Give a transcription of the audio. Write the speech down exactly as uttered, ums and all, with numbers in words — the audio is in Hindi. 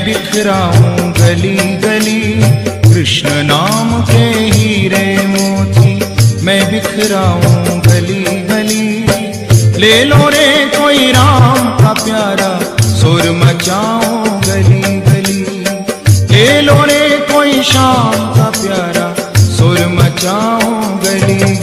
बिखराऊं गली गली, कृष्ण नाम के हीरे मोती मैं बिखराऊं गली गली। ले लो रे कोई राम का प्यारा, सुर मचाऊं गली गली। ले लो रे कोई शाम का प्यारा, सुर मचाऊं गली